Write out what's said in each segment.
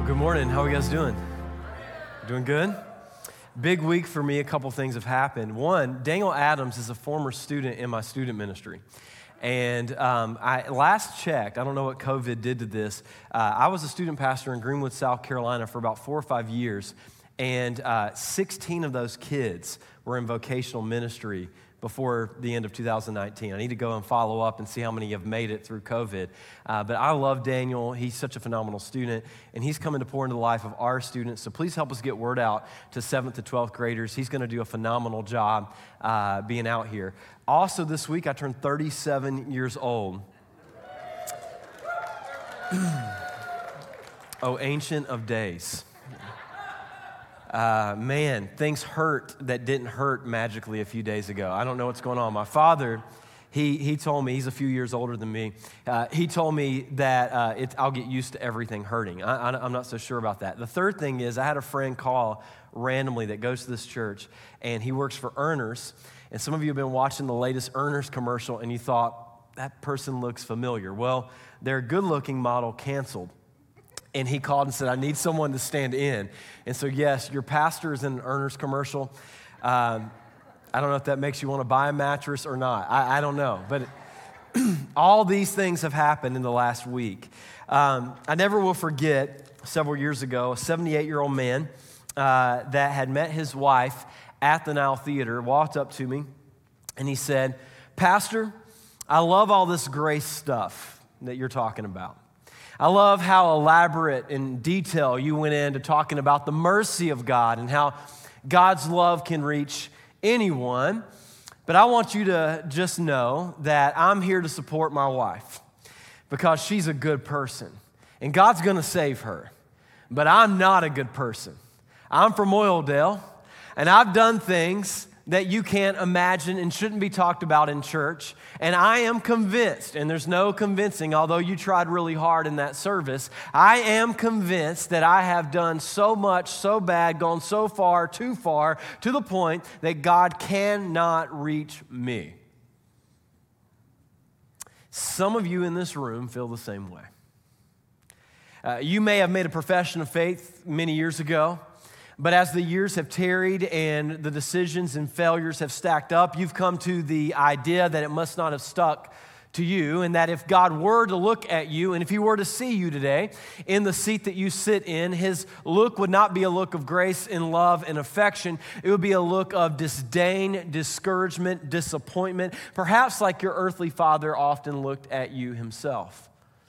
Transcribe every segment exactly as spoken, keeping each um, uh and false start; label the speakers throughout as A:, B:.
A: Good morning. How are you guys doing? Doing good? Big week for me. A couple things have happened. One, Daniel Adams is a former student in my student ministry. And um, I last checked, I don't know what COVID did to this. Uh, I was a student pastor in Greenwood, South Carolina for about four or five years. And uh, sixteen of those kids were in vocational ministry before the end of two thousand nineteen. I need to go and follow up and see how many have made it through COVID. Uh, but I love Daniel. He's such a phenomenal student, and he's coming to pour into the life of our students. So please help us get word out to seventh to twelfth graders. He's going to do a phenomenal job uh, being out here. Also this week, I turned thirty-seven years old. Oh, ancient of days. Uh, man, things hurt that didn't hurt magically a few days ago. I don't know what's going on. My father, he he told me, he's a few years older than me, uh, he told me that uh, it's, I'll get used to everything hurting. I, I, I'm not so sure about that. The third thing is I had a friend call randomly that goes to this church, and he works for Earners. And some of you have been watching the latest Earners commercial, and you thought, that person looks familiar. Well, their good-looking model canceled. And he called and said, I need someone to stand in. And so, yes, your pastor is in an Earners commercial. Um, I don't know if that makes you want to buy a mattress or not. I, I don't know. But it, all these things have happened in the last week. Um, I never will forget, several years ago, a seventy-eight-year-old man uh, that had met his wife at the Nile Theater walked up to me, and he said, Pastor, I love all this grace stuff that you're talking about. I love how elaborate and detail you went into talking about the mercy of God and how God's love can reach anyone. But I want you to just know that I'm here to support my wife because she's a good person and God's going to save her. But I'm not a good person. I'm from Oildale, and I've done things that you can't imagine and shouldn't be talked about in church. And I am convinced, and there's no convincing, although you tried really hard in that service, I am convinced that I have done so much, so bad, gone so far, too far, to the point that God cannot reach me. Some of you in this room feel the same way. Uh, you may have made a profession of faith many years ago. But as the years have tarried and the decisions and failures have stacked up, you've come to the idea that it must not have stuck to you, and that if God were to look at you, and if he were to see you today in the seat that you sit in, his look would not be a look of grace and love and affection. It would be a look of disdain, discouragement, disappointment, perhaps like your earthly father often looked at you himself.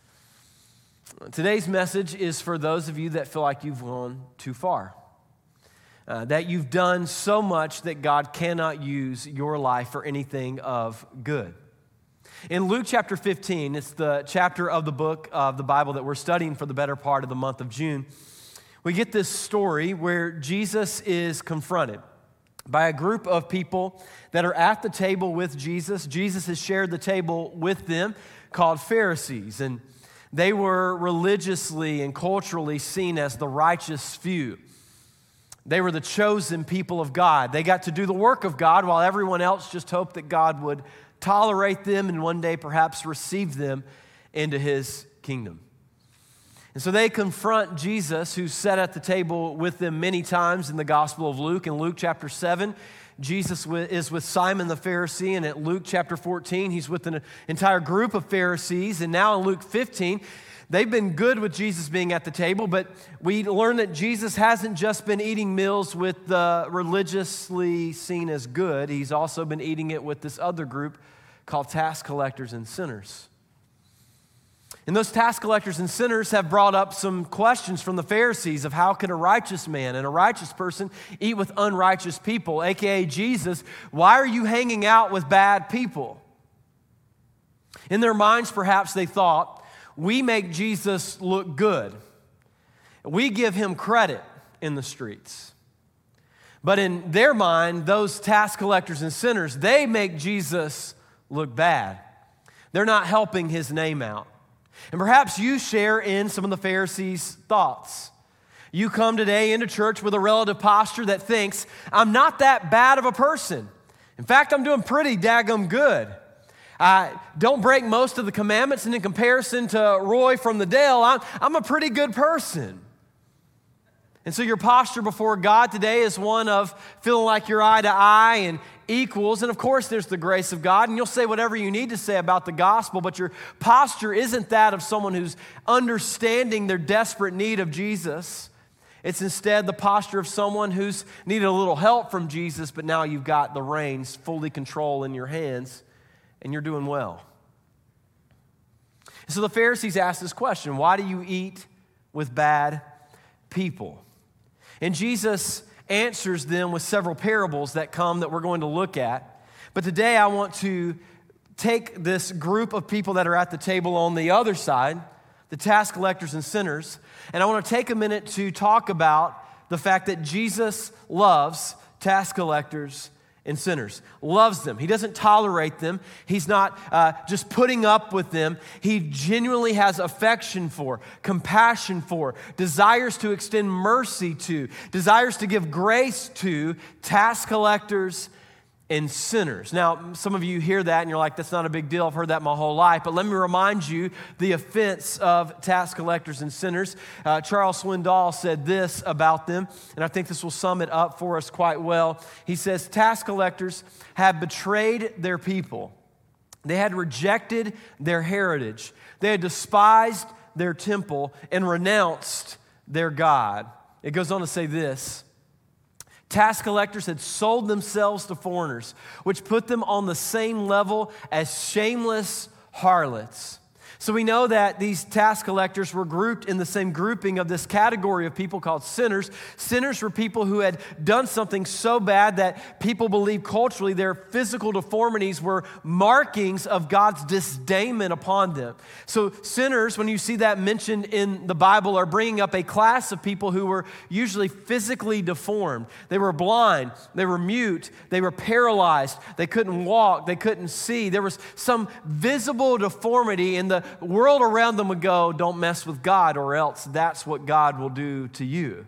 A: Today's message is for those of you that feel like you've gone too far. Uh, that you've done so much that God cannot use your life for anything of good. In Luke chapter fifteen, it's the chapter of the book of the Bible that we're studying for the better part of the month of June. We get this story where Jesus is confronted by a group of people that are at the table with Jesus. Jesus has shared the table with them, called Pharisees, and they were religiously and culturally seen as the righteous few. They were the chosen people of God. They got to do the work of God while everyone else just hoped that God would tolerate them and one day perhaps receive them into his kingdom. And so they confront Jesus, who sat at the table with them many times in the Gospel of Luke. In Luke chapter seven, Jesus is with Simon the Pharisee, and at Luke chapter fourteen, he's with an entire group of Pharisees. And now in Luke fifteen, they've been good with Jesus being at the table, but we learn that Jesus hasn't just been eating meals with the religiously seen as good. He's also been eating it with this other group called tax collectors and sinners. And those tax collectors and sinners have brought up some questions from the Pharisees of how can a righteous man and a righteous person eat with unrighteous people, a k a. Jesus, why are you hanging out with bad people? In their minds, perhaps they thought, we make Jesus look good. We give him credit in the streets. But in their mind, those tax collectors and sinners, they make Jesus look bad. They're not helping his name out. And perhaps you share in some of the Pharisees' thoughts. You come today into church with a relative posture that thinks, I'm not that bad of a person. In fact, I'm doing pretty daggum good. I don't break most of the commandments, and in comparison to Roy from the Dale, I'm, I'm a pretty good person. And so your posture before God today is one of feeling like you're eye to eye and equals. And of course, there's the grace of God, and you'll say whatever you need to say about the gospel, but your posture isn't that of someone who's understanding their desperate need of Jesus. It's instead the posture of someone who's needed a little help from Jesus, but now you've got the reins fully control in your hands, and you're doing well. So the Pharisees asked this question: why do you eat with bad people? And Jesus answers them with several parables that come that we're going to look at. But today I want to take this group of people that are at the table on the other side, the tax collectors and sinners, and I want to take a minute to talk about the fact that Jesus loves tax collectors and sinners, loves them. He doesn't tolerate them. He's not uh, just putting up with them. He genuinely has affection for, compassion for, desires to extend mercy to, desires to give grace to tax collectors and sinners. Now, some of you hear that and you're like, that's not a big deal. I've heard that my whole life. But let me remind you the offense of tax collectors and sinners. Uh, Charles Swindoll said this about them, and I think this will sum it up for us quite well. He says, tax collectors have betrayed their people. They had rejected their heritage. They had despised their temple and renounced their God. It goes on to say this: tax collectors had sold themselves to foreigners, which put them on the same level as shameless harlots. So we know that these tax collectors were grouped in the same grouping of this category of people called sinners. Sinners were people who had done something so bad that people believed culturally their physical deformities were markings of God's disdainment upon them. So sinners, when you see that mentioned in the Bible, are bringing up a class of people who were usually physically deformed. They were blind, they were mute, they were paralyzed, they couldn't walk, they couldn't see. There was some visible deformity, in the world around them would go, don't mess with God, or else that's what God will do to you.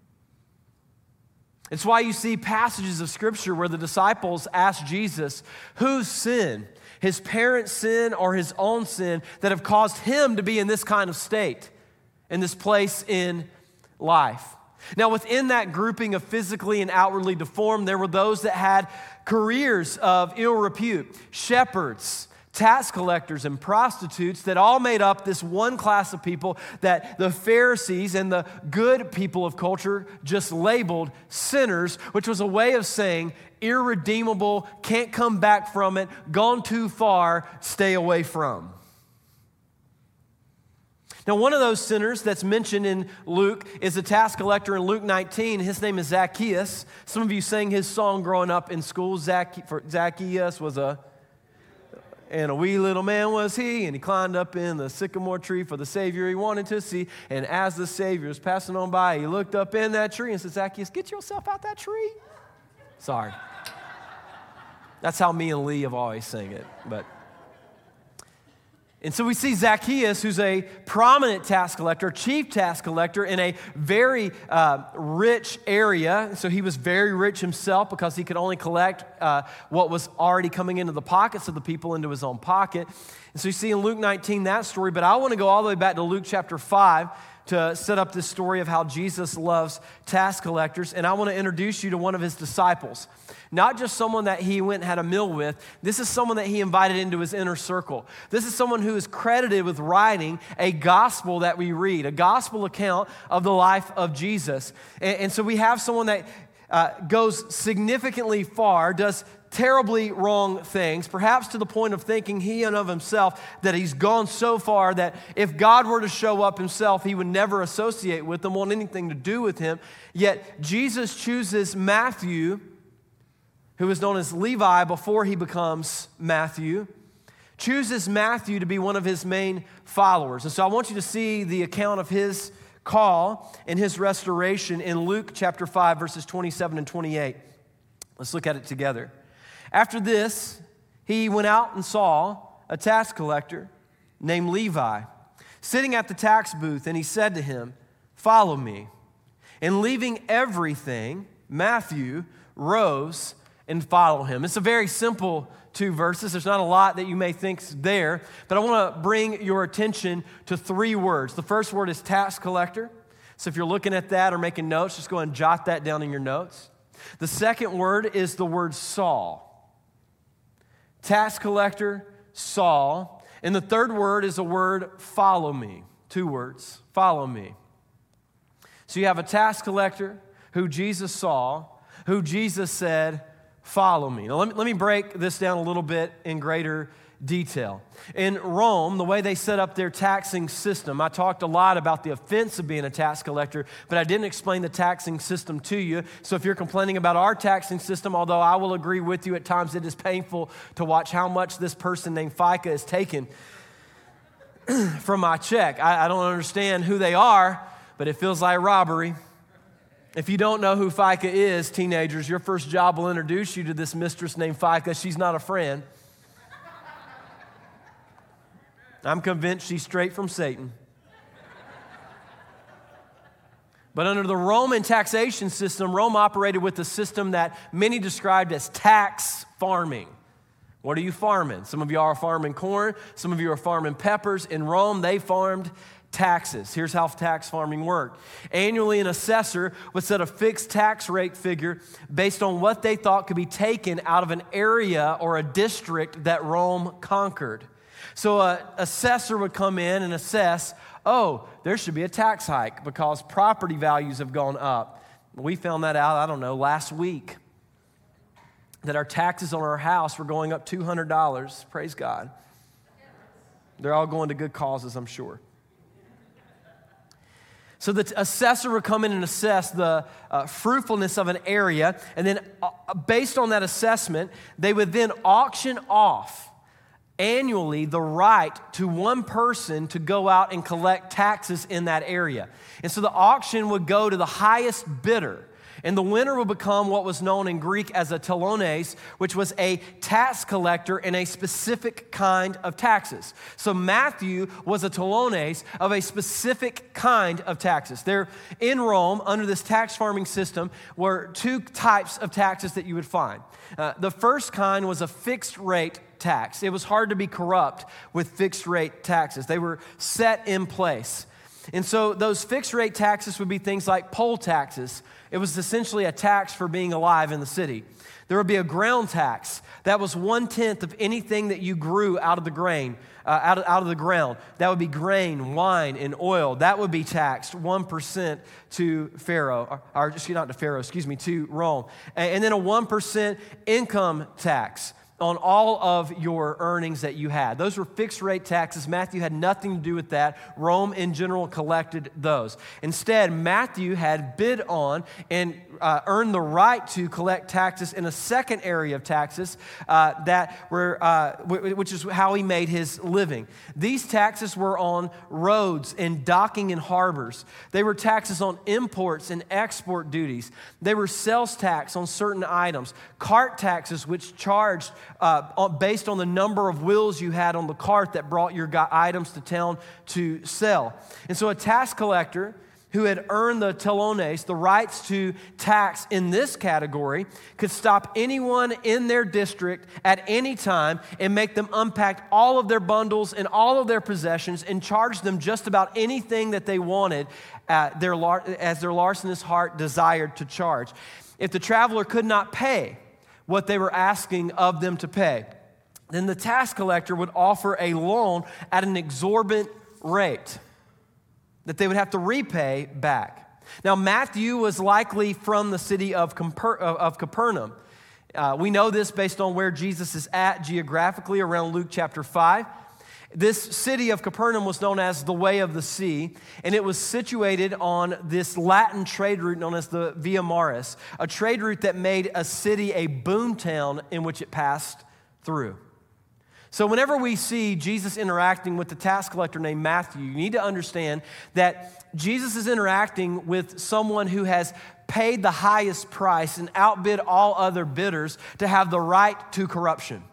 A: It's why you see passages of Scripture where the disciples ask Jesus, whose sin, his parents' sin or his own sin, that have caused him to be in this kind of state, in this place in life? Now, within that grouping of physically and outwardly deformed, there were those that had careers of ill repute, shepherds, tax collectors, and prostitutes, that all made up this one class of people that the Pharisees and the good people of culture just labeled sinners, which was a way of saying irredeemable, can't come back from it, gone too far, stay away from. Now, one of those sinners that's mentioned in Luke is a tax collector in Luke nineteen. His name is Zacchaeus. Some of you sang his song growing up in school. Zac- for Zacchaeus was a And a wee little man was he, and he climbed up in the sycamore tree for the Savior he wanted to see. And as the Savior was passing on by, he looked up in that tree and said, Zacchaeus, get yourself out that tree. Sorry. That's how me and Lee have always sang it. But And so we see Zacchaeus, who's a prominent tax collector, chief tax collector in a very uh, rich area. So he was very rich himself because he could only collect uh, what was already coming into the pockets of the people into his own pocket. And so you see in Luke nineteen that story, but I want to go all the way back to Luke chapter five to set up this story of how Jesus loves tax collectors. And I want to introduce you to one of his disciples. Not just someone that he went and had a meal with. This is someone that he invited into his inner circle. This is someone who is credited with writing a gospel that we read, a gospel account of the life of Jesus. And, and so we have someone that uh, goes significantly far, does terribly wrong things, perhaps to the point of thinking he and of himself that he's gone so far that if God were to show up himself, he would never associate with them, want anything to do with him. Yet Jesus chooses Matthew, who is known as Levi before he becomes Matthew, chooses Matthew to be one of his main followers. And so I want you to see the account of his call and his restoration in Luke chapter five, verses twenty-seven and twenty-eight. Let's look at it together. After this, he went out and saw a tax collector named Levi sitting at the tax booth, and he said to him, "Follow me." And leaving everything, Matthew rose and followed him. It's a very simple two verses. There's not a lot that you may think's there, but I want to bring your attention to three words. The first word is tax collector. So if you're looking at that or making notes, just go ahead and jot that down in your notes. The second word is the word Saul. Tax collector, Saul. And the third word is the word follow me. Two words, follow me. So you have a tax collector who Jesus saw, who Jesus said, follow me. Now let me, let me break this down a little bit in greater detail. In Rome, the way they set up their taxing system, I talked a lot about the offense of being a tax collector, but I didn't explain the taxing system to you. So if you're complaining about our taxing system, although I will agree with you at times it is painful to watch how much this person named FICA is taken from my check. I, I don't understand who they are, but it feels like robbery. If you don't know who FICA is, teenagers, your first job will introduce you to this mistress named FICA. She's not a friend. I'm convinced she's straight from Satan. But under the Roman taxation system, Rome operated with a system that many described as tax farming. What are you farming? Some of you are farming corn. Some of you are farming peppers. In Rome, they farmed taxes. Here's how tax farming worked. Annually, an assessor would set a fixed tax rate figure based on what they thought could be taken out of an area or a district that Rome conquered. So an assessor would come in and assess, oh, there should be a tax hike because property values have gone up. We found that out, I don't know, last week, that our taxes on our house were going up two hundred dollars. Praise God. They're all going to good causes, I'm sure. So the assessor would come in and assess the uh, fruitfulness of an area, and then uh, based on that assessment, they would then auction off annually the right to one person to go out and collect taxes in that area. And so the auction would go to the highest bidder. And the winner would become what was known in Greek as a telones, which was a tax collector in a specific kind of taxes. So Matthew was a telones of a specific kind of taxes. There in Rome, under this tax farming system, were two types of taxes that you would find. Uh, the first kind was a fixed rate tax. It was hard to be corrupt with fixed rate taxes. They were set in place. And so those fixed rate taxes would be things like poll taxes. It was essentially a tax for being alive in the city. There would be a ground tax. That was one-tenth of anything that you grew out of the grain, uh, out, of, out of the ground. That would be grain, wine, and oil. That would be taxed one percent to Pharaoh, or, or excuse not to Pharaoh, excuse me, to Rome. And, and then a one percent income tax on all of your earnings that you had. Those were fixed rate taxes. Matthew had nothing to do with that. Rome in general collected those. Instead, Matthew had bid on and uh, earned the right to collect taxes in a second area of taxes uh, that were, uh, w- which is how he made his living. These taxes were on roads and docking in harbors. They were taxes on imports and export duties. They were sales tax on certain items, cart taxes, which charged Uh, based on the number of wheels you had on the cart that brought your items to town to sell. And so a tax collector who had earned the telones, the rights to tax in this category, could stop anyone in their district at any time and make them unpack all of their bundles and all of their possessions and charge them just about anything that they wanted at their, as their larcenous heart desired to charge. If the traveler could not pay what they were asking of them to pay, then the tax collector would offer a loan at an exorbitant rate that they would have to repay back. Now, Matthew was likely from the city of, Comper- of Capernaum. Uh, we know this based on where Jesus is at geographically around Luke chapter five. This city of Capernaum was known as the Way of the Sea, and it was situated on this Latin trade route known as the Via Maris, a trade route that made a city a boom town in which it passed through. So whenever we see Jesus interacting with the tax collector named Matthew, you need to understand that Jesus is interacting with someone who has paid the highest price and outbid all other bidders to have the right to corruption.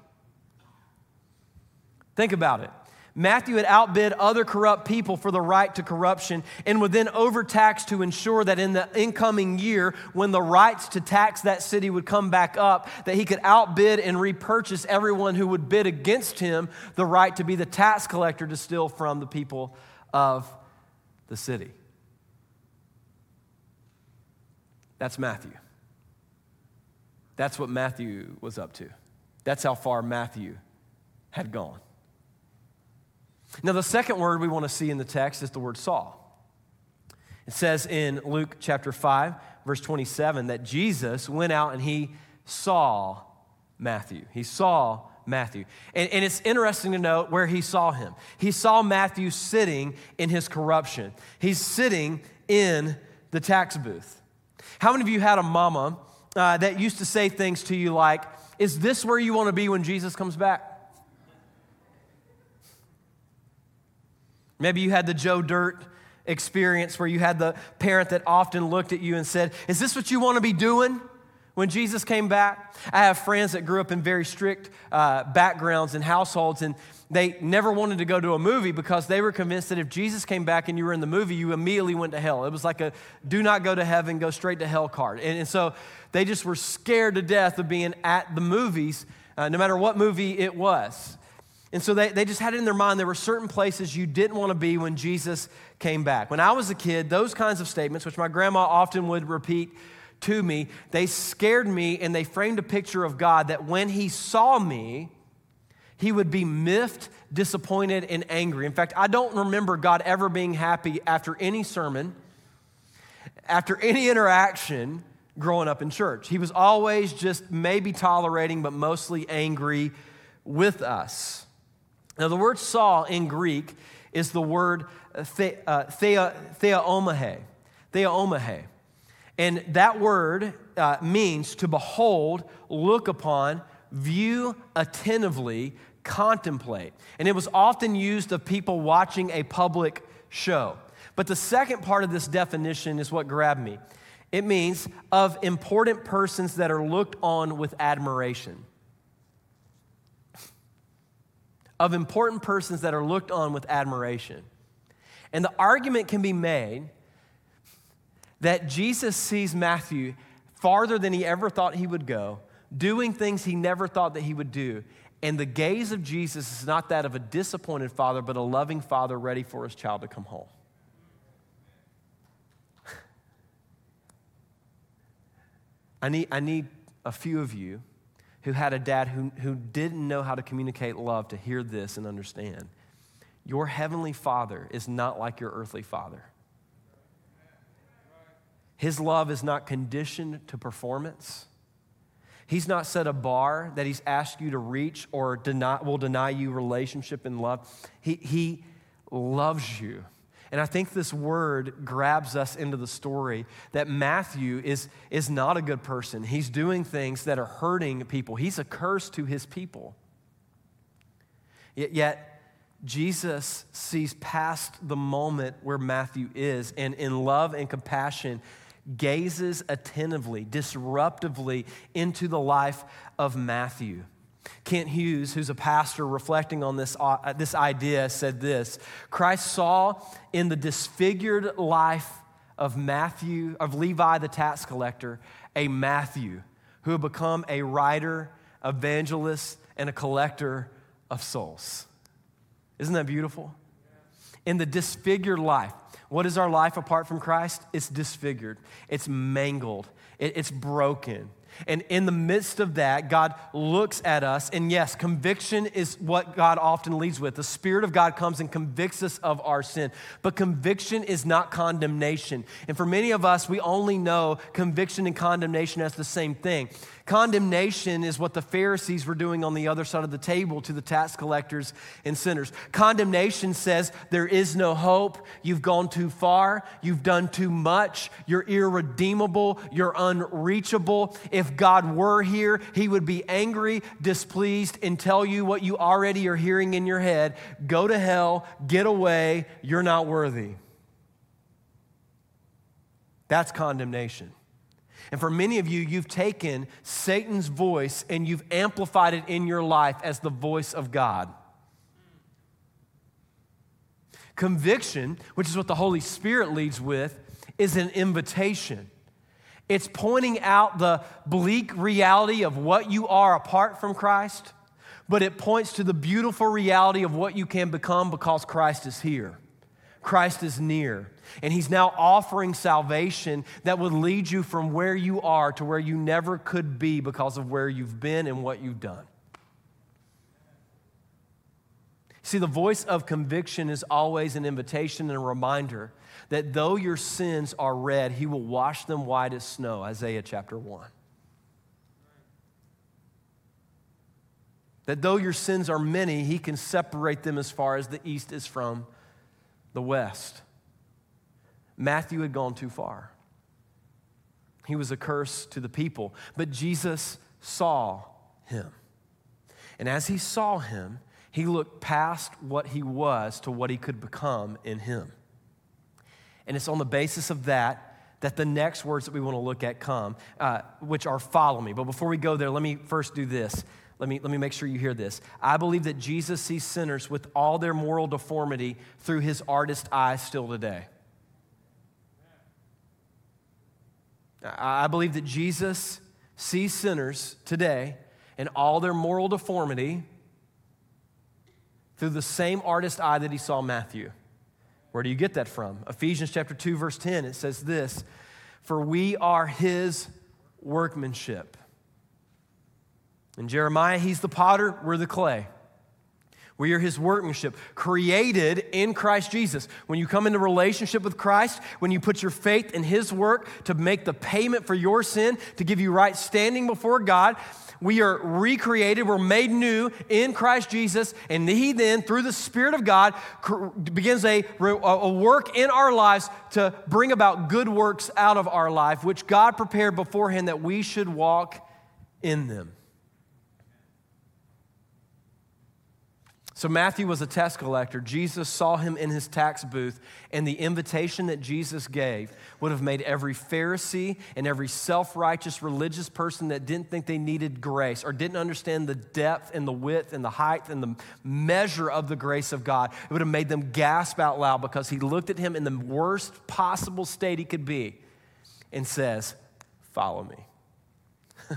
A: Think about it. Matthew had outbid other corrupt people for the right to corruption and would then overtax to ensure that in the incoming year, when the rights to tax that city would come back up, that he could outbid and repurchase everyone who would bid against him the right to be the tax collector to steal from the people of the city. That's Matthew. That's what Matthew was up to. That's how far Matthew had gone. Now, the second word we want to see in the text is the word saw. It says in Luke chapter five, verse twenty-seven, that Jesus went out and he saw Matthew. He saw Matthew. And, and it's interesting to note where he saw him. He saw Matthew sitting in his corruption. He's sitting in the tax booth. How many of you had a mama uh, that used to say things to you like, is this where you want to be when Jesus comes back? Maybe you had the Joe Dirt experience where you had the parent that often looked at you and said, is this what you want to be doing when Jesus came back? I have friends that grew up in very strict uh, backgrounds and households, and they never wanted to go to a movie because they were convinced that if Jesus came back and you were in the movie, you immediately went to hell. It was like a do not go to heaven, go straight to hell card. And, and so they just were scared to death of being at the movies, uh, no matter what movie it was. And so they, they just had it in their mind there were certain places you didn't want to be when Jesus came back. When I was a kid, those kinds of statements, which my grandma often would repeat to me, they scared me and they framed a picture of God that when he saw me, he would be miffed, disappointed, and angry. In fact, I don't remember God ever being happy after any sermon, after any interaction growing up in church. He was always just maybe tolerating, but mostly angry with us. Now, the word saw in Greek is the word the, uh, thea, theomahe, theomahe. And that word uh, means to behold, look upon, view attentively, contemplate. And it was often used of people watching a public show. But the second part of this definition is what grabbed me. It means of important persons that are looked on with admiration. Of important persons that are looked on with admiration. And the argument can be made that Jesus sees Matthew farther than he ever thought he would go, doing things he never thought that he would do. And the gaze of Jesus is not that of a disappointed father, but a loving father ready for his child to come home. I need, I need a few of you who had a dad who, who didn't know how to communicate love to hear this and understand. Your heavenly Father is not like your earthly father. His love is not conditioned to performance. He's not set a bar that he's asked you to reach or deny, will deny you relationship and love. He, he loves you. And I think this word grabs us into the story that Matthew is, is not a good person. He's doing things that are hurting people. He's a curse to his people. Yet, yet Jesus sees past the moment where Matthew is, and in love and compassion gazes attentively, disruptively into the life of Matthew. Kent Hughes, who's a pastor reflecting on this, uh, this idea, said this: Christ saw in the disfigured life of Matthew, of Levi the tax collector, a Matthew who had become a writer, evangelist, and a collector of souls. Isn't that beautiful? In the disfigured life. What is our life apart from Christ? It's disfigured. It's mangled. It, it's broken. And in the midst of that, God looks at us, and yes, conviction is what God often leads with. The Spirit of God comes and convicts us of our sin. But conviction is not condemnation. And for many of us, we only know conviction and condemnation as the same thing. Condemnation is what the Pharisees were doing on the other side of the table to the tax collectors and sinners. Condemnation says there is no hope, you've gone too far, you've done too much, you're irredeemable, you're unreachable. If God were here, he would be angry, displeased, and tell you what you already are hearing in your head: go to hell, get away, you're not worthy. That's condemnation. And for many of you, you've taken Satan's voice and you've amplified it in your life as the voice of God. Conviction, which is what the Holy Spirit leads with, is an invitation. It's pointing out the bleak reality of what you are apart from Christ, but it points to the beautiful reality of what you can become because Christ is here. Christ is near, and he's now offering salvation that would lead you from where you are to where you never could be because of where you've been and what you've done. See, the voice of conviction is always an invitation and a reminder that though your sins are red, he will wash them white as snow, Isaiah chapter one. That though your sins are many, he can separate them as far as the east is from the west. Matthew had gone too far. He was a curse to the people, but Jesus saw him. And as he saw him, he looked past what he was to what he could become in him. And it's on the basis of that that the next words that we want to look at come, uh, which are follow me. But before we go there, let me first do this. Let me, let me make sure you hear this. I believe that Jesus sees sinners with all their moral deformity through his artist eye still today. I believe that Jesus sees sinners today in all their moral deformity through the same artist eye that he saw Matthew. Where do you get that from? Ephesians chapter two, verse ten, it says this, for we are his workmanship. In Jeremiah, he's the potter, we're the clay. We are his workmanship, created in Christ Jesus. When you come into relationship with Christ, when you put your faith in his work to make the payment for your sin, to give you right standing before God, we are recreated, we're made new in Christ Jesus, and he then, through the Spirit of God, begins a, a work in our lives to bring about good works out of our life, which God prepared beforehand that we should walk in them. So Matthew was a tax collector. Jesus saw him in his tax booth, and the invitation that Jesus gave would have made every Pharisee and every self-righteous religious person that didn't think they needed grace or didn't understand the depth and the width and the height and the measure of the grace of God, it would have made them gasp out loud because he looked at him in the worst possible state he could be and says, follow me.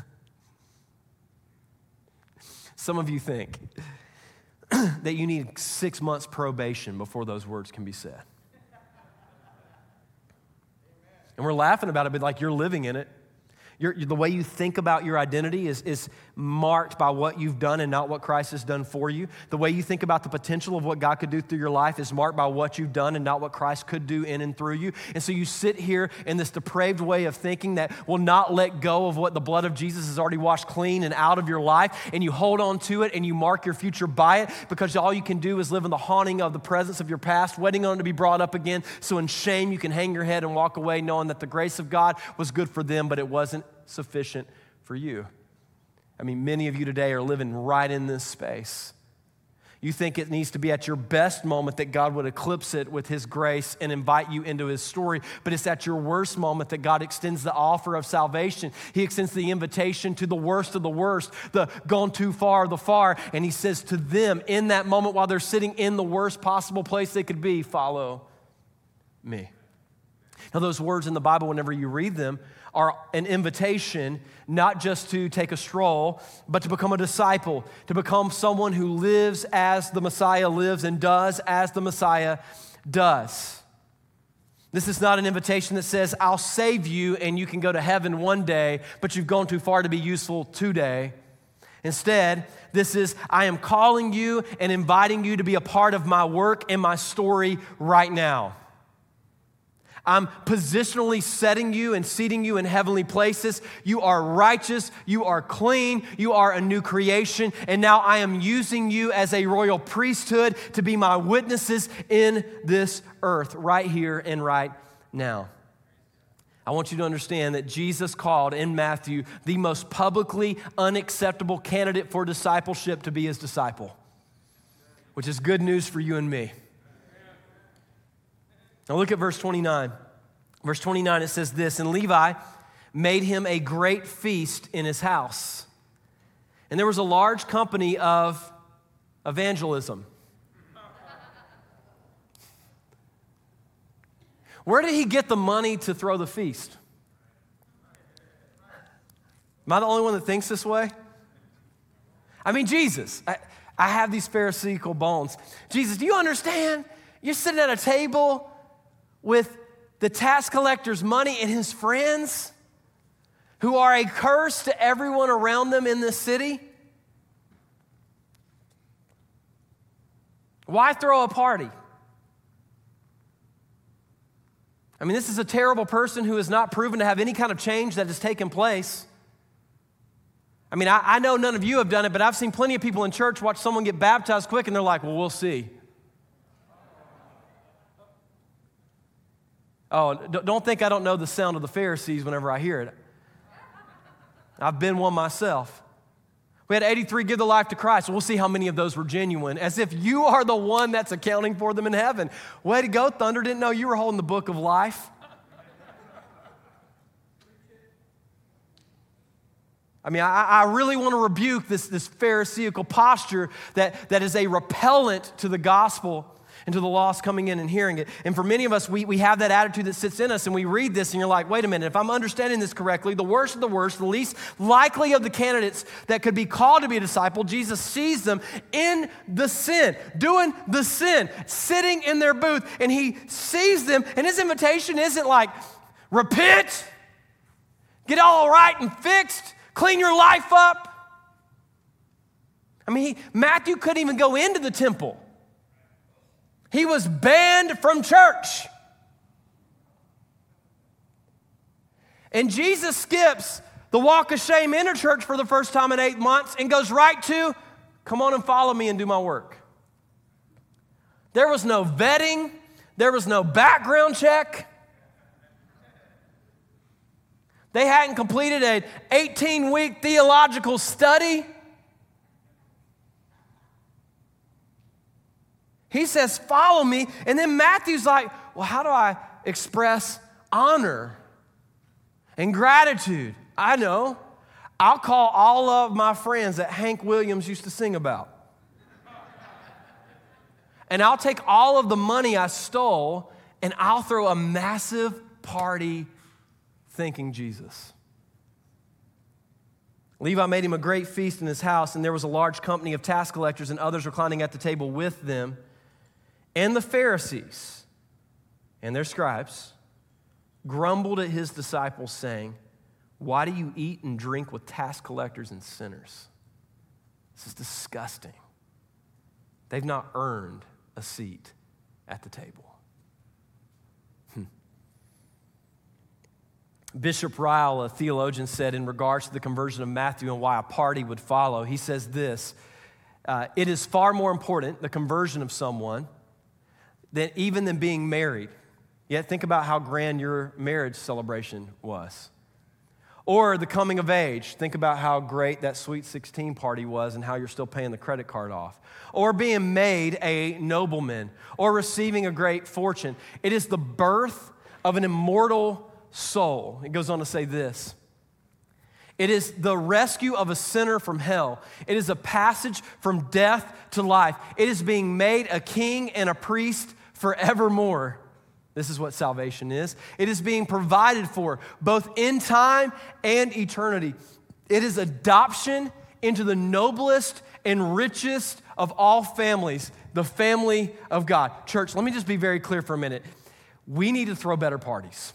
A: Some of you think that you need six months probation before those words can be said. And we're laughing about it, but like you're living in it. You're, the way you think about your identity is, is marked by what you've done and not what Christ has done for you. The way you think about the potential of what God could do through your life is marked by what you've done and not what Christ could do in and through you. And so you sit here in this depraved way of thinking that will not let go of what the blood of Jesus has already washed clean and out of your life, and you hold on to it and you mark your future by it because all you can do is live in the haunting of the presence of your past, waiting on it to be brought up again. So in shame, you can hang your head and walk away knowing that the grace of God was good for them, but it wasn't sufficient for you. I mean, many of you today are living right in this space. You think it needs to be at your best moment that God would eclipse it with his grace and invite you into his story, but it's at your worst moment that God extends the offer of salvation. He extends the invitation to the worst of the worst, the gone too far, the far, and he says to them in that moment while they're sitting in the worst possible place they could be, follow me. Now, those words in the Bible, whenever you read them, are an invitation not just to take a stroll, but to become a disciple, to become someone who lives as the Messiah lives and does as the Messiah does. This is not an invitation that says, I'll save you and you can go to heaven one day, but you've gone too far to be useful today. Instead, this is, I am calling you and inviting you to be a part of my work and my story right now. I'm positionally setting you and seating you in heavenly places. You are righteous, you are clean, you are a new creation, and now I am using you as a royal priesthood to be my witnesses in this earth, right here and right now. I want you to understand that Jesus called in Matthew the most publicly unacceptable candidate for discipleship to be his disciple, which is good news for you and me. Now look at verse twenty-nine. Verse twenty-nine, it says this, and Levi made him a great feast in his house. And there was a large company of evangelism. Where did he get the money to throw the feast? Am I the only one that thinks this way? I mean, Jesus, I, I have these Pharisaical bones. Jesus, do you understand? You're sitting at a table with the tax collector's money and his friends who are a curse to everyone around them in this city. Why throw a party? I mean, this is a terrible person who has not proven to have any kind of change that has taken place. I mean, I, I know none of you have done it, but I've seen plenty of people in church watch someone get baptized quick and they're like, well, we'll see. Oh, don't think I don't know the sound of the Pharisees whenever I hear it. I've been one myself. We had eighty-three give their life to Christ. We'll see how many of those were genuine, as if you are the one that's accounting for them in heaven. Way to go, Thunder. Didn't know you were holding the book of life. I mean, I, I really want to rebuke this, this Pharisaical posture that, that is a repellent to the gospel and to the lost coming in and hearing it. And for many of us, we, we have that attitude that sits in us, and we read this and you're like, wait a minute, if I'm understanding this correctly, the worst of the worst, the least likely of the candidates that could be called to be a disciple, Jesus sees them in the sin, doing the sin, sitting in their booth, and he sees them, and his invitation isn't like, repent, get all right and fixed, clean your life up. I mean, he, Matthew couldn't even go into the temple. He was banned from church. And Jesus skips the walk of shame into church for the first time in eight months and goes right to, come on and follow me and do my work. There was no vetting. There was no background check. They hadn't completed an eighteen-week theological study. He says, follow me. And then Matthew's like, well, how do I express honor and gratitude? I know. I'll call all of my friends that Hank Williams used to sing about. And I'll take all of the money I stole and I'll throw a massive party thanking Jesus. Levi made him a great feast in his house, and there was a large company of tax collectors and others reclining at the table with them. And the Pharisees and their scribes grumbled at his disciples, saying, why do you eat and drink with tax collectors and sinners? This is disgusting. They've not earned a seat at the table. Hmm. Bishop Ryle, a theologian, said in regards to the conversion of Matthew and why a party would follow, he says this, uh, it is far more important, the conversion of someone, than even than being married. Yet think about how grand your marriage celebration was. Or the coming of age. Think about how great that Sweet sixteen party was and how you're still paying the credit card off. Or being made a nobleman. Or receiving a great fortune. It is the birth of an immortal soul. It goes on to say this. It is the rescue of a sinner from hell. It is a passage from death to life. It is being made a king and a priest forevermore. This is what salvation is. It is being provided for both in time and eternity. It is adoption into the noblest and richest of all families, the family of God. Church, let me just be very clear for a minute. We need to throw better parties.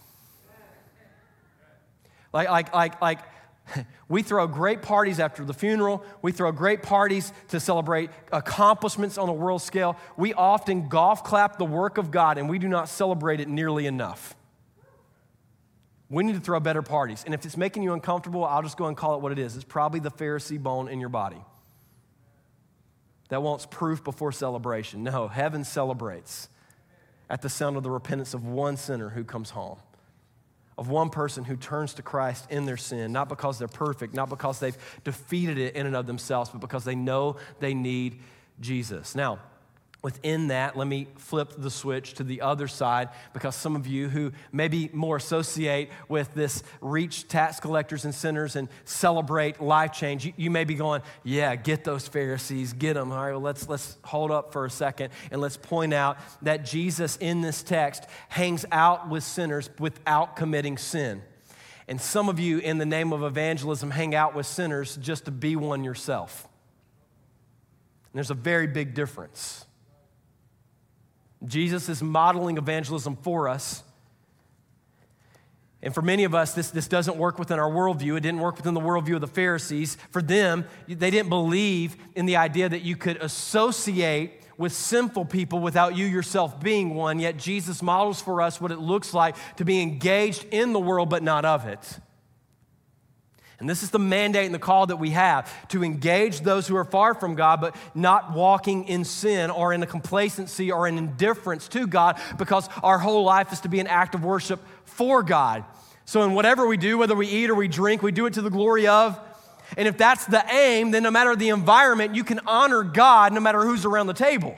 A: Like, like, like, like, we throw great parties after the funeral. We throw great parties to celebrate accomplishments on a world scale. We often golf clap the work of God, and we do not celebrate it nearly enough. We need to throw better parties. And if it's making you uncomfortable, I'll just go and call it what it is. It's probably the Pharisee bone in your body that wants proof before celebration. No, heaven celebrates at the sound of the repentance of one sinner who comes home, of one person who turns to Christ in their sin, not because they're perfect, not because they've defeated it in and of themselves, but because they know they need Jesus. Now, within that, let me flip the switch to the other side, because some of you who maybe more associate with this reach tax collectors and sinners and celebrate life change, you, you may be going, yeah, get those Pharisees, get them. All right, well, let's, let's hold up for a second and let's point out that Jesus in this text hangs out with sinners without committing sin. And some of you, in the name of evangelism, hang out with sinners just to be one yourself. And there's a very big difference. Jesus is modeling evangelism for us. And for many of us, this, this doesn't work within our worldview. It didn't work within the worldview of the Pharisees. For them, they didn't believe in the idea that you could associate with sinful people without you yourself being one, yet Jesus models for us what it looks like to be engaged in the world but not of it. And this is the mandate and the call that we have, to engage those who are far from God but not walking in sin or in a complacency or an indifference to God, because our whole life is to be an act of worship for God. So in whatever we do, whether we eat or we drink, we do it to the glory of. And if that's the aim, then no matter the environment, you can honor God no matter who's around the table.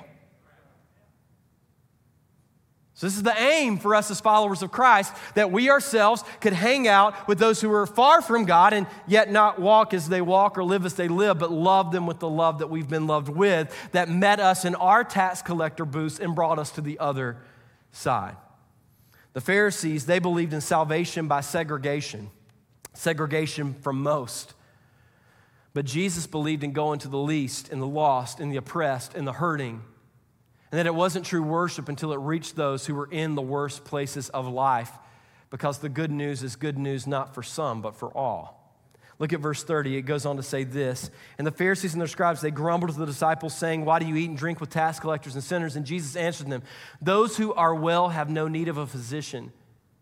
A: So this is the aim for us as followers of Christ, that we ourselves could hang out with those who are far from God and yet not walk as they walk or live as they live, but love them with the love that we've been loved with, that met us in our tax collector booths and brought us to the other side. The Pharisees, they believed in salvation by segregation, segregation from most. But Jesus believed in going to the least and the lost and the oppressed and the hurting, and that it wasn't true worship until it reached those who were in the worst places of life, because the good news is good news not for some, but for all. Look at verse thirty. It goes on to say this, and the Pharisees and their scribes, they grumbled to the disciples, saying, why do you eat and drink with tax collectors and sinners? And Jesus answered them, those who are well have no need of a physician,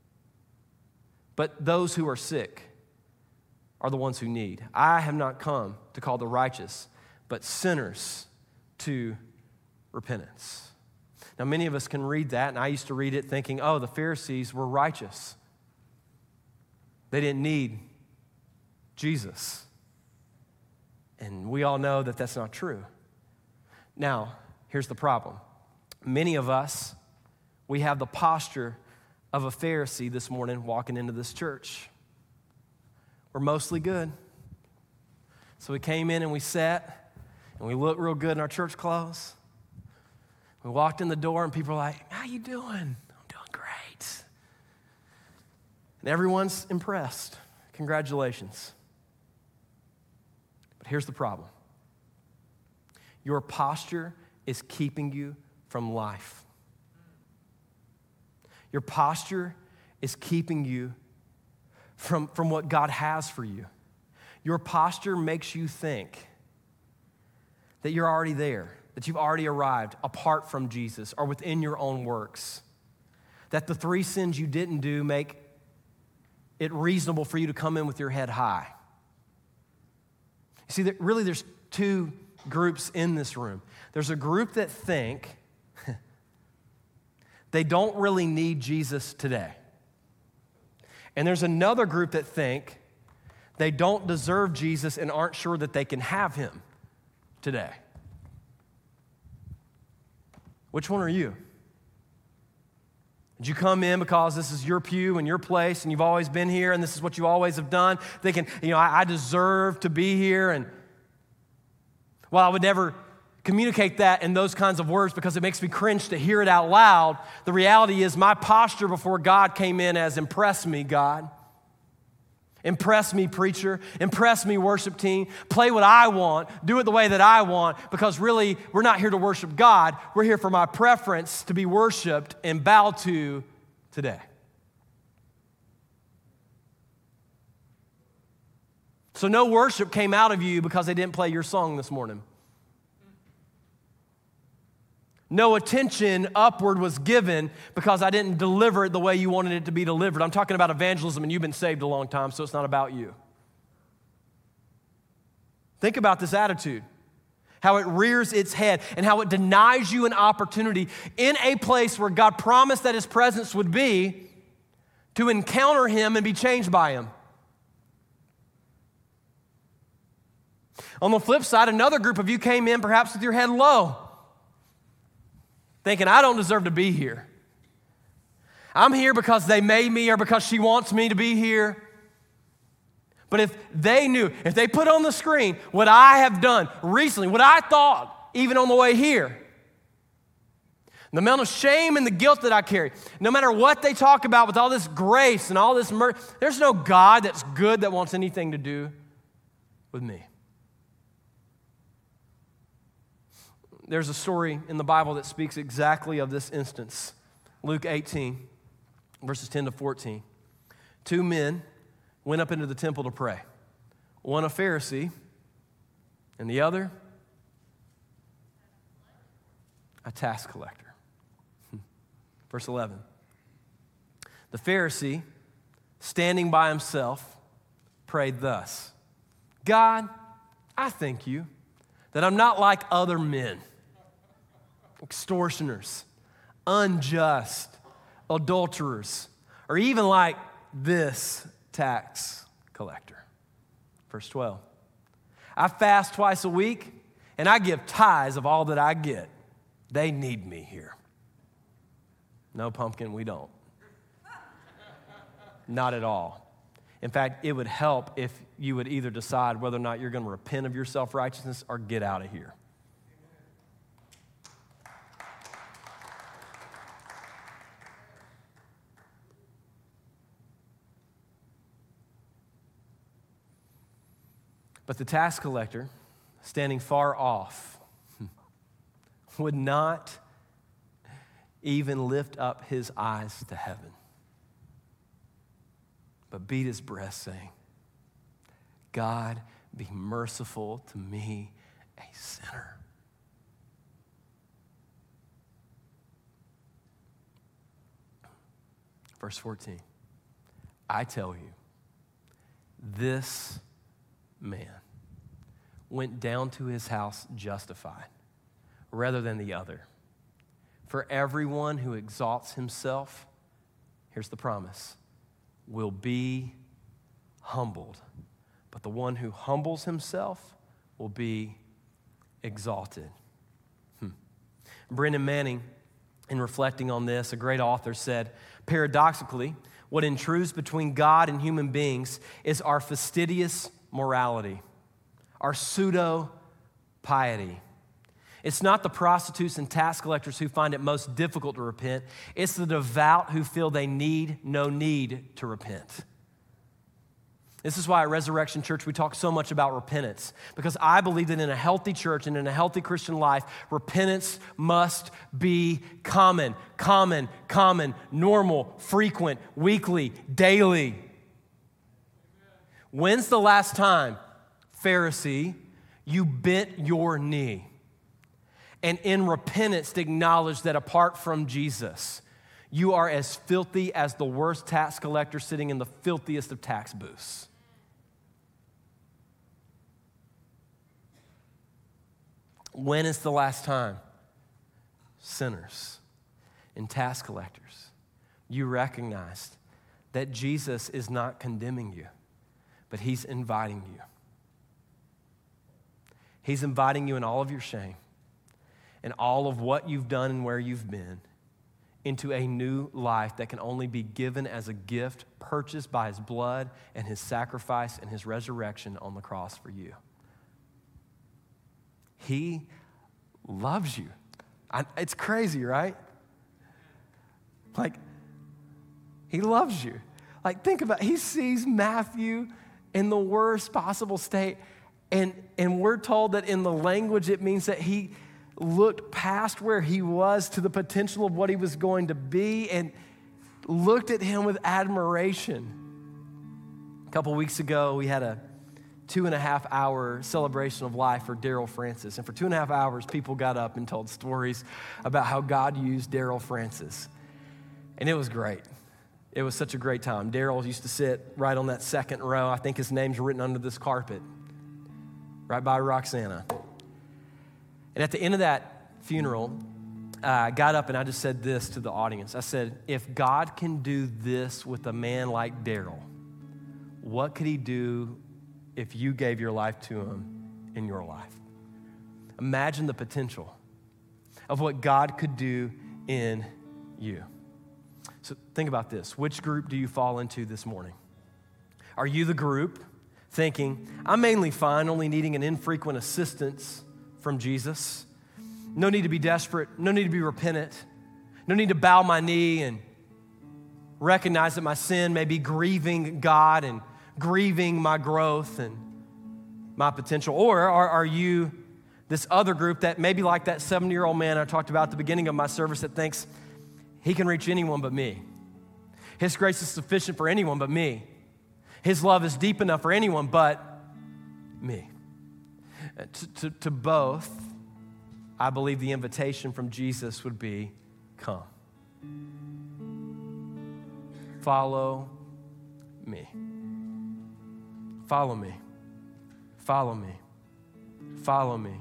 A: but those who are sick are the ones who need. I have not come to call the righteous, but sinners to repentance. Now, many of us can read that, and I used to read it thinking, oh, the Pharisees were righteous. They didn't need Jesus. And we all know that that's not true. Now, here's the problem. Many of us, we have the posture of a Pharisee this morning walking into this church. We're mostly good. So we came in and we sat, and we looked real good in our church clothes. We walked in the door and people were like, how you doing? I'm doing great. And everyone's impressed. Congratulations. But here's the problem. Your posture is keeping you from life. Your posture is keeping you from, from what God has for you. Your posture makes you think that you're already there, that you've already arrived apart from Jesus or within your own works, that the three sins you didn't do make it reasonable for you to come in with your head high. You see, that really there's two groups in this room. There's a group that think they don't really need Jesus today. And there's another group that think they don't deserve Jesus and aren't sure that they can have him today. Which one are you? Did you come in because this is your pew and your place and you've always been here and this is what you always have done, thinking, you know, I, I deserve to be here? And while I would never communicate that in those kinds of words because it makes me cringe to hear it out loud, the reality is my posture before God came in as, impress me, God. Impress me, preacher. Impress me, worship team. Play what I want. Do it the way that I want, because really, we're not here to worship God. We're here for my preference to be worshiped and bow to today. So no worship came out of you because they didn't play your song this morning. No attention upward was given because I didn't deliver it the way you wanted it to be delivered. I'm talking about evangelism, and you've been saved a long time, so it's not about you. Think about this attitude, how it rears its head and how it denies you an opportunity in a place where God promised that his presence would be, to encounter him and be changed by him. On the flip side, another group of you came in perhaps with your head low, thinking, I don't deserve to be here. I'm here because they made me or because she wants me to be here. But if they knew, if they put on the screen what I have done recently, what I thought even on the way here, the amount of shame and the guilt that I carry, no matter what they talk about with all this grace and all this mercy, there's no God that's good that wants anything to do with me. There's a story in the Bible that speaks exactly of this instance. Luke eighteen, verses ten to fourteen. Two men went up into the temple to pray. One a Pharisee, and the other a tax collector. Verse eleven. The Pharisee, standing by himself, prayed thus: God, I thank you that I'm not like other men, extortioners, unjust, adulterers, or even like this tax collector. Verse twelve. I fast twice a week, and I give tithes of all that I get. They need me here. No, pumpkin, we don't. Not at all. In fact, it would help if you would either decide whether or not you're going to repent of your self-righteousness or get out of here. But the tax collector, standing far off, would not even lift up his eyes to heaven, but beat his breast, saying, God, be merciful to me, a sinner. Verse fourteen, I tell you, this man went down to his house justified rather than the other. For everyone who exalts himself, here's the promise, will be humbled. But the one who humbles himself will be exalted. Hmm. Brennan Manning, in reflecting on this, a great author, said, paradoxically, what intrudes between God and human beings is our fastidious morality, our pseudo-piety. It's not the prostitutes and tax collectors who find it most difficult to repent. It's the devout who feel they need no need to repent. This is why at Resurrection Church we talk so much about repentance, because I believe that in a healthy church and in a healthy Christian life, repentance must be common, common, common, normal, frequent, weekly, daily. When's the last time, Pharisee, you bent your knee and in repentance acknowledge that apart from Jesus, you are as filthy as the worst tax collector sitting in the filthiest of tax booths? When is the last time, sinners and tax collectors, you recognized that Jesus is not condemning you, but he's inviting you? He's inviting you in all of your shame and all of what you've done and where you've been into a new life that can only be given as a gift, purchased by his blood and his sacrifice and his resurrection on the cross for you. He loves you. I, it's crazy, right? Like, he loves you. Like, think about it. He sees Matthew in the worst possible state, and, and we're told that in the language it means that he looked past where he was to the potential of what he was going to be and looked at him with admiration. A couple weeks ago, we had a two and a half hour celebration of life for Daryl Francis. And for two and a half hours, people got up and told stories about how God used Daryl Francis. And it was great. It was such a great time. Daryl used to sit right on that second row. I think his name's written under this carpet, right by Roxana. And at the end of that funeral, uh, I got up and I just said this to the audience. I said, if God can do this with a man like Daryl, what could he do if you gave your life to him in your life? Imagine the potential of what God could do in you. So think about this. Which group do you fall into this morning? Are you the group thinking, I'm mainly fine, only needing an infrequent assistance from Jesus? No need to be desperate. No need to be repentant. No need to bow my knee and recognize that my sin may be grieving God and grieving my growth and my potential. Or are, are you This other group that maybe like that seventy-year-old man I talked about at the beginning of my service that thinks he can reach anyone but me. His grace is sufficient for anyone but me. His love is deep enough for anyone but me. To, to, to both, I believe the invitation from Jesus would be, come. Follow me. Follow me. Follow me. Follow me.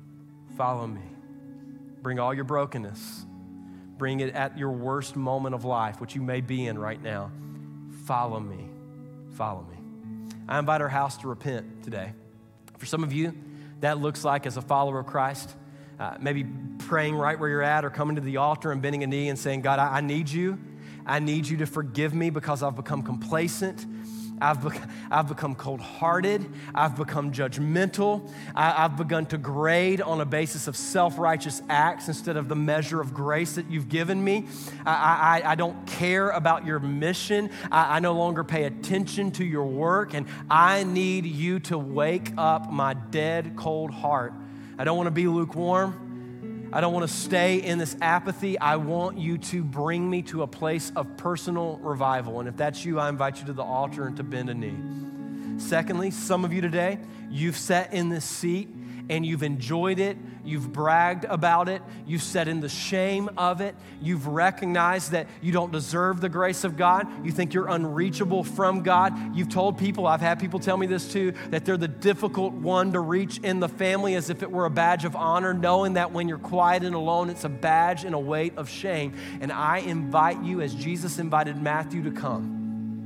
A: Follow me. Bring all your brokenness. Bring it at your worst moment of life, which you may be in right now. Follow me. Follow me. I invite our house to repent today. For some of you, that looks like, as a follower of Christ, uh, maybe praying right where you're at or coming to the altar and bending a knee and saying, God, I, I need you. I need you to forgive me because I've become complacent. I've, be- I've become cold-hearted. I've become judgmental. I- I've begun to grade on a basis of self-righteous acts instead of the measure of grace that you've given me. I, I, I don't care about your mission. I, I no longer pay attention to your work, and I need you to wake up my dead, cold heart. I don't want to be lukewarm. I don't want to stay in this apathy. I want you to bring me to a place of personal revival. And if that's you, I invite you to the altar and to bend a knee. Secondly, some of you today, you've sat in this seat and you've enjoyed it. You've bragged about it. You've sat in the shame of it. You've recognized that you don't deserve the grace of God. You think you're unreachable from God. You've told people, I've had people tell me this too, that they're the difficult one to reach in the family as if it were a badge of honor, knowing that when you're quiet and alone, it's a badge and a weight of shame. And I invite you, as Jesus invited Matthew to come,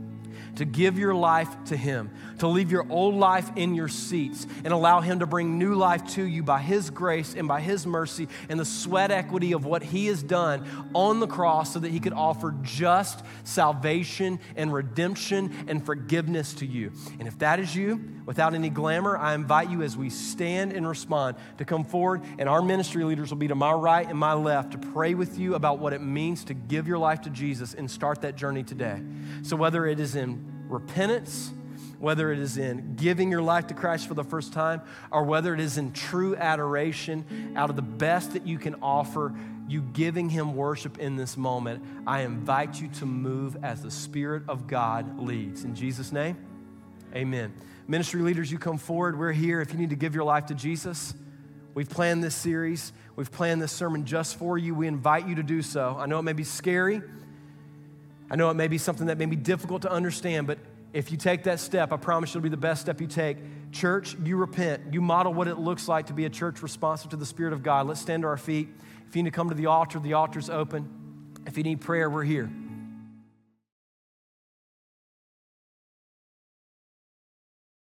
A: to give your life to him, to leave your old life in your seats and allow him to bring new life to you by his grace and by his mercy and the sweat equity of what he has done on the cross so that he could offer just salvation and redemption and forgiveness to you. And if that is you, without any glamour, I invite you, as we stand and respond, to come forward, and our ministry leaders will be to my right and my left to pray with you about what it means to give your life to Jesus and start that journey today. So whether it is in repentance, whether it is in giving your life to Christ for the first time, or whether it is in true adoration, out of the best that you can offer, you giving him worship in this moment, I invite you to move as the Spirit of God leads. In Jesus' name, amen. Ministry leaders, you come forward. We're here if you need to give your life to Jesus. We've planned this series. We've planned this sermon just for you. We invite you to do so. I know it may be scary. I know it may be something that may be difficult to understand, but if you take that step, I promise it'll be the best step you take. Church, you repent. You model what it looks like to be a church responsive to the Spirit of God. Let's stand to our feet. If you need to come to the altar, the altar's open. If you need prayer, we're here.